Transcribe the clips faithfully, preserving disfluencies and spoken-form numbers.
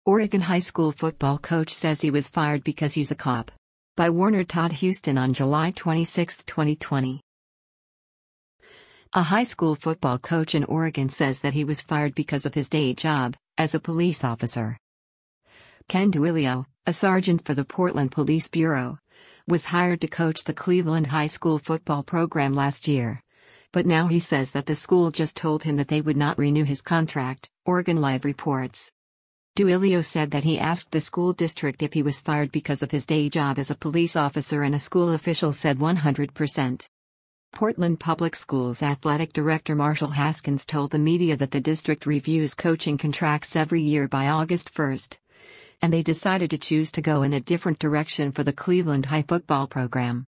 Oregon high school football coach says he was fired because he's a cop. By Warner Todd Houston on July twenty-sixth, twenty twenty. A high school football coach in Oregon says that he was fired because of his day job as a police officer. Ken Duilio, a sergeant for the Portland Police Bureau, was hired to coach the Cleveland high school football program last year. But now he says that the school just told him that they would not renew his contract, Oregon Live reports. Duilio said that he asked the school district if he was fired because of his day job as a police officer, and a school official said one hundred percent. Portland Public Schools Athletic Director Marshall Haskins told the media that the district reviews coaching contracts every year by August first, and they decided to choose to go in a different direction for the Cleveland High football program.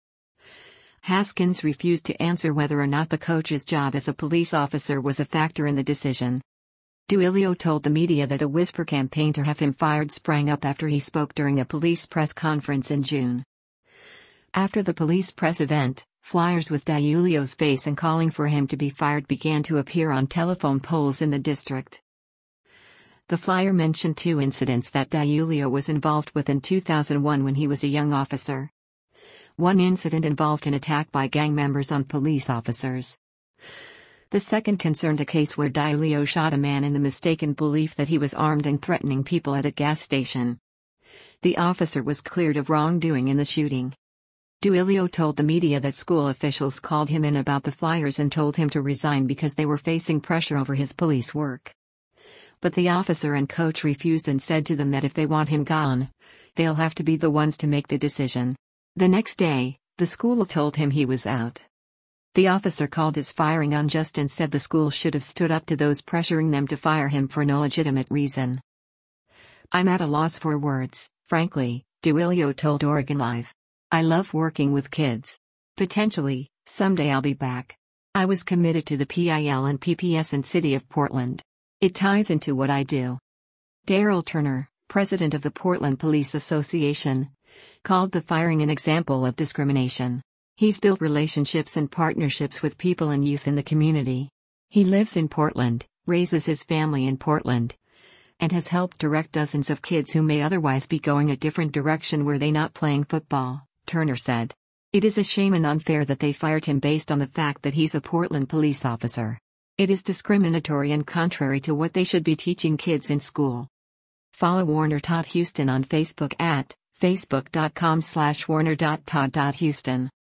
Haskins refused to answer whether or not the coach's job as a police officer was a factor in the decision. Duilio told the media that a whisper campaign to have him fired sprang up after he spoke during a police press conference in June. After the police press event, flyers with Duilio's face and calling for him to be fired began to appear on telephone poles in the district. The flyer mentioned two incidents that Duilio was involved with in two thousand one when he was a young officer. One incident involved an attack by gang members on police officers. The second concerned a case where Duilio shot a man in the mistaken belief that he was armed and threatening people at a gas station. The officer was cleared of wrongdoing in the shooting. Duilio told the media that school officials called him in about the flyers and told him to resign because they were facing pressure over his police work. But the officer and coach refused and said to them that if they want him gone, they'll have to be the ones to make the decision. The next day, the school told him he was out. The officer called his firing unjust and said the school should have stood up to those pressuring them to fire him for no legitimate reason. "I'm at a loss for words, frankly," Duilio told Oregon Live. "I love working with kids. Potentially, someday I'll be back. I was committed to the P I L and P P S and City of Portland. It ties into what I do." Daryl Turner, president of the Portland Police Association, called the firing an example of discrimination. He's built relationships and partnerships with people and youth in the community. He lives in Portland, raises his family in Portland, and has helped direct dozens of kids who may otherwise be going a different direction were they not playing football, Turner said. "It is a shame and unfair that they fired him based on the fact that he's a Portland police officer. It is discriminatory and contrary to what they should be teaching kids in school." Follow Warner Todd Houston on Facebook at facebook dot com slash warner dot todd dot houston.